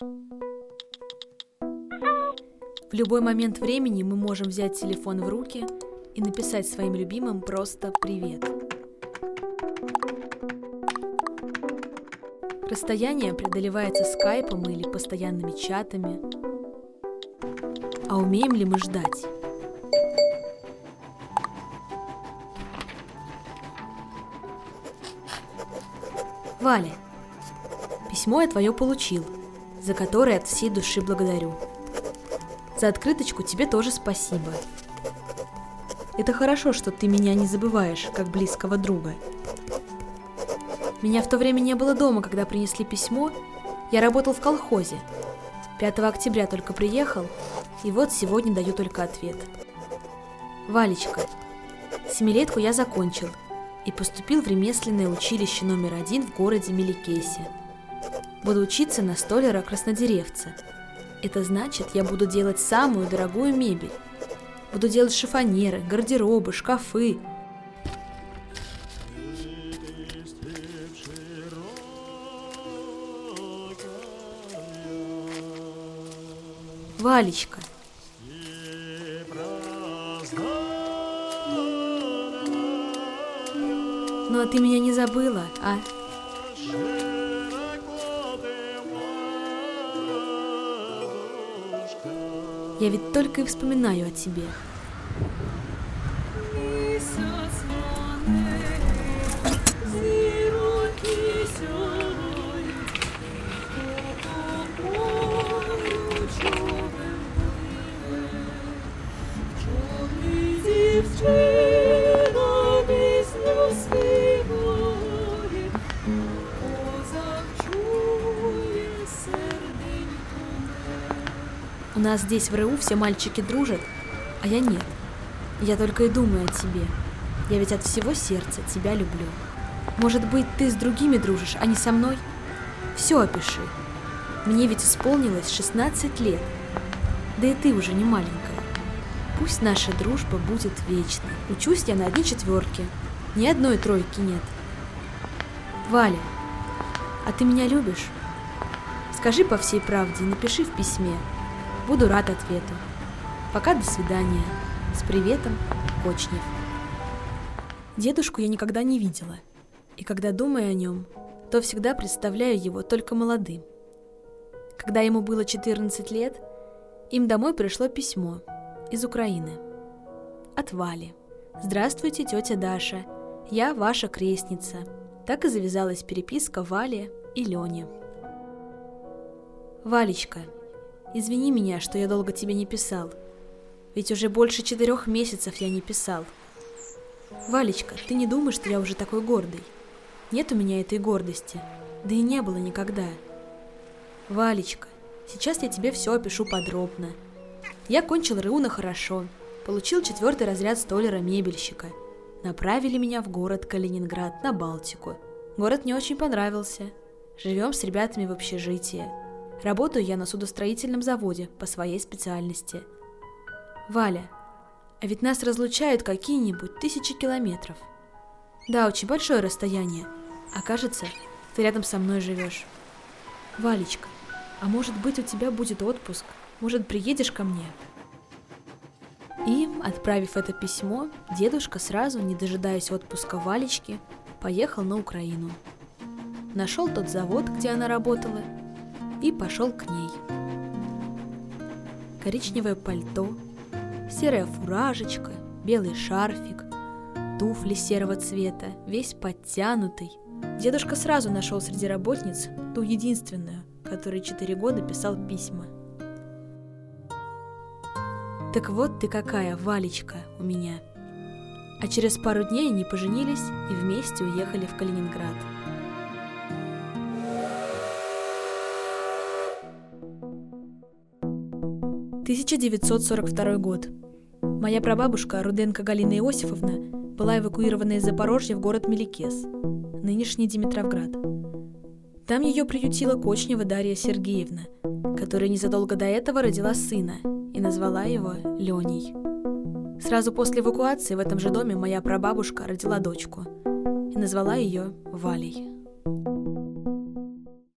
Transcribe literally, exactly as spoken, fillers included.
В любой момент времени мы можем взять телефон в руки и написать своим любимым просто «Привет». Расстояние преодолевается скайпом или постоянными чатами. А умеем ли мы ждать? Валя, письмо я твое получил, за которое от всей души благодарю. За открыточку тебе тоже спасибо. Это хорошо, что ты меня не забываешь, как близкого друга. Меня в то время не было дома, когда принесли письмо. Я работал в колхозе. пятого октября только приехал, и вот сегодня даю только ответ. Валечка, семилетку я закончил и поступил в ремесленное училище номер один в городе Меликесе. Буду учиться на столяра-краснодеревца. Это значит, я буду делать самую дорогую мебель. Буду делать шифонеры, гардеробы, шкафы. Валечка. Ну а ты меня не забыла, а? Я ведь только и вспоминаю о тебе. У нас здесь в РУ все мальчики дружат, а я нет. Я только и думаю о тебе. Я ведь от всего сердца тебя люблю. Может быть, ты с другими дружишь, а не со мной? Все опиши. Мне ведь исполнилось шестнадцать лет. Да и ты уже не маленькая. Пусть наша дружба будет вечной. Учусь я на одни четверки. Ни одной тройки нет. Валя, а ты меня любишь? Скажи по всей правде, напиши в письме. Буду рад ответу. Пока, до свидания. С приветом, Кочнев. Дедушку я никогда не видела. И когда думаю о нем, то всегда представляю его только молодым. Когда ему было четырнадцать лет, им домой пришло письмо из Украины. От Вали. «Здравствуйте, тетя Даша. Я ваша крестница». Так и завязалась переписка Вали и Лени. Валечка, извини меня, что я долго тебе не писал. Ведь уже больше четырех месяцев я не писал. Валечка, ты не думаешь, что я уже такой гордый? Нет у меня этой гордости, да и не было никогда. Валечка, сейчас я тебе все опишу подробно. Я кончил РУ на хорошо, получил четвертый разряд столяра-мебельщика. Направили меня в город Калининград, на Балтику. Город мне очень понравился. Живем с ребятами в общежитии. Работаю я на судостроительном заводе по своей специальности. Валя, а ведь нас разлучают какие-нибудь тысячи километров. Да, очень большое расстояние. А кажется, ты рядом со мной живешь. Валечка, а может быть, у тебя будет отпуск? Может, приедешь ко мне? И, отправив это письмо, дедушка сразу, не дожидаясь отпуска Валечки, поехал на Украину. Нашел тот завод, где она работала, и пошел к ней. Коричневое пальто, серая фуражечка, белый шарфик, туфли серого цвета, весь подтянутый. Дедушка сразу нашел среди работниц ту единственную, которой четыре года писал письма. Так вот ты какая, Валечка, у меня. А через пару дней они поженились и вместе уехали в Калининград. тысяча девятьсот сорок второй год. Моя прабабушка Руденко Галина Иосифовна была эвакуирована из Запорожья в город Меликес, нынешний Димитровград. Там ее приютила Кочнева Дарья Сергеевна, которая незадолго до этого родила сына и назвала его Леней. Сразу после эвакуации в этом же доме моя прабабушка родила дочку и назвала ее Валей.